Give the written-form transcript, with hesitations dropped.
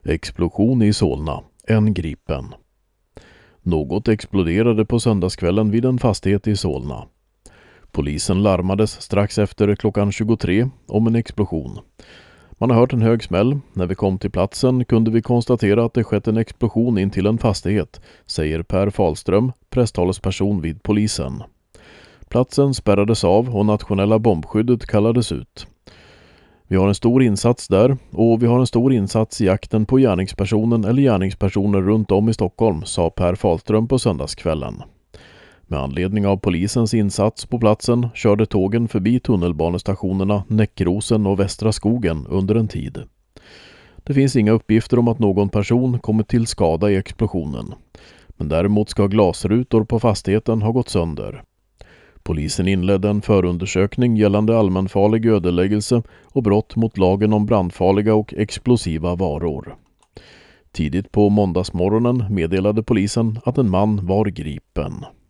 Explosion i Solna. En gripen. Något exploderade på söndagskvällen vid en fastighet i Solna. Polisen larmades strax efter klockan 23 om en explosion. Man har hört en hög smäll. När vi kom till platsen kunde vi konstatera att det skett en explosion in till en fastighet, säger Per Falström, presstalesperson vid polisen. Platsen spärrades av och nationella bombskyddet kallades ut. Vi har en stor insats där och vi har en stor insats i jakten på gärningspersonen eller gärningspersoner runt om i Stockholm, sa Per Falström på söndagskvällen. Med anledning av polisens insats på platsen körde tågen förbi tunnelbanestationerna Näckrosen och Västra skogen under en tid. Det finns inga uppgifter om att någon person kommit till skada i explosionen. Men däremot ska glasrutor på fastigheten ha gått sönder. Polisen inledde en förundersökning gällande allmänfarlig ödeläggelse och brott mot lagen om brandfarliga och explosiva varor. Tidigt på måndagsmorgonen meddelade polisen att en man var gripen.